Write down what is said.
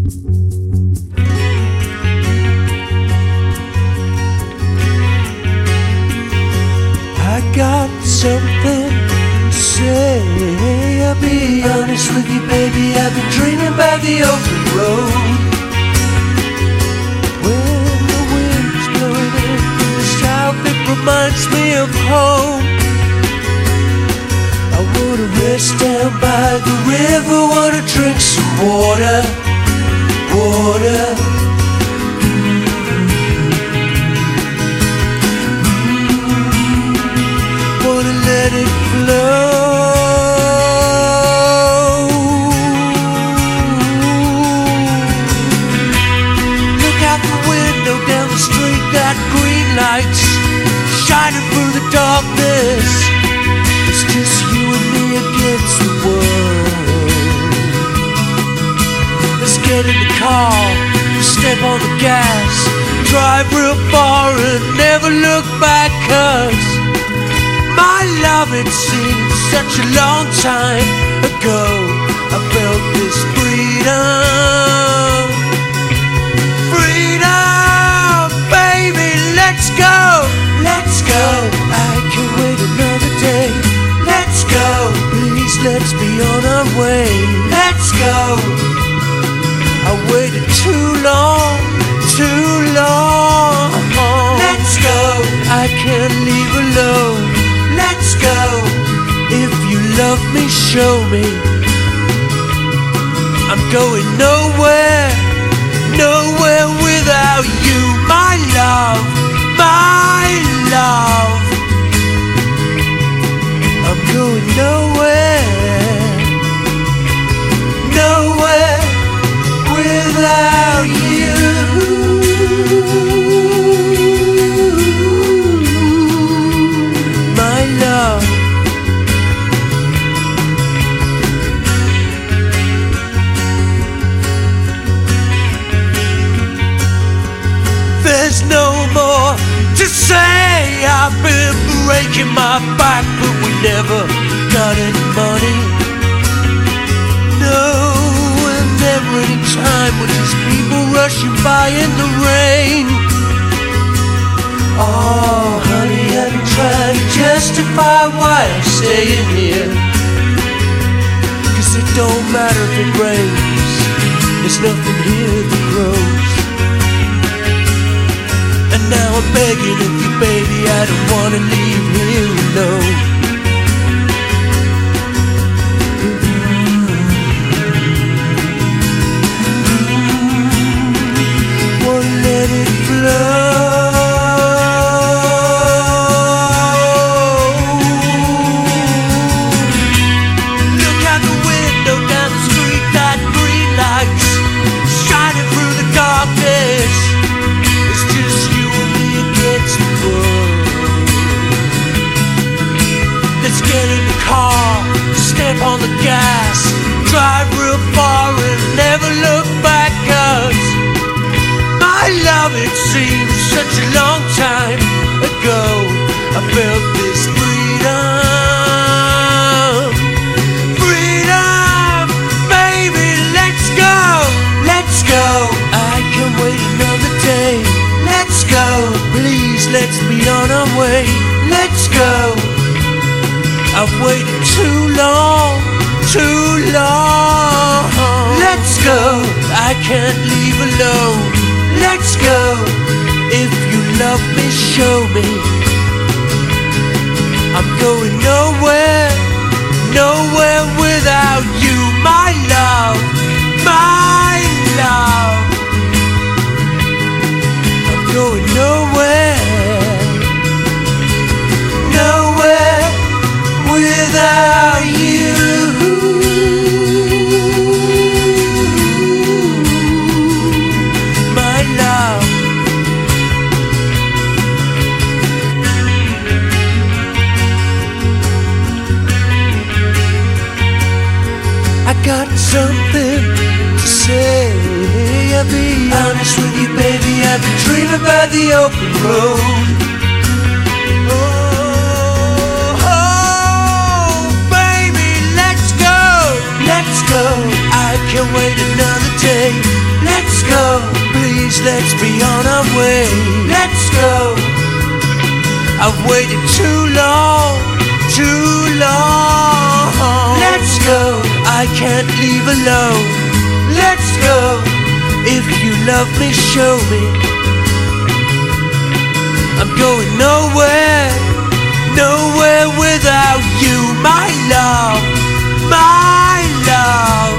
I got something to say. I'll be honest with you, baby, I've been dreaming about the open road. When the wind's blowing in from the south, it reminds me of home. I wanna rest down by the river, wanna drink some water, water. Wanna let it flow. Look out the window, down the street, got green lights shining through the darkness. It's just you and me against the world. Let's get in the car, step on the gas, drive real far and never look back, 'cause my love, it seems such a long time ago, I felt this freedom. Freedom, baby, let's go. Let's go, I can wait another day. Let's go, please let's be on our way. Let's go, I waited too long, too long. Let's go, I can't leave alone. Let's go, if you love me, show me. I'm going nowhere, nowhere without you, my love, my love. I'm going nowhere, nowhere without you. There's no more to say. I've been breaking my back, but we never got any money. No, and never any time with these people rushing by in the rain. Oh, honey, I've been trying to justify why I'm staying here, 'cause it don't matter if it rains, there's nothing here that grows. And now I'm begging of you, baby, I don't wanna leave here alone. Wanna let it flow. Look out the window, down the street, got green lights shining through the darkness. It's just you and me against the world. Let's get in the car, step on the gas, drive real far and never look back, 'cause my love, it seems such a long time ago, I felt this freedom. Freedom, baby, let's go. Let's go, I can wait another day. Let's go, please let's be on our way. Let's go, I've waited too long, too long. Let's go, I can't leave alone. Let's go, if you love me, show me. I'm going nowhere, nowhere without you, my love, my love. I'm going nowhere, nowhere without you. My love. I got something to say. I'll be honest with you, baby, I've been dreaming about the open road. Oh, baby, let's go. Let's go, I can't wait another day. go, please let's be on our way. Let's go. I've waited too long, too long. Let's go, I can't leave alone. Let's go, if you love me, show me. I'm going nowhere, nowhere without you, my love, my love.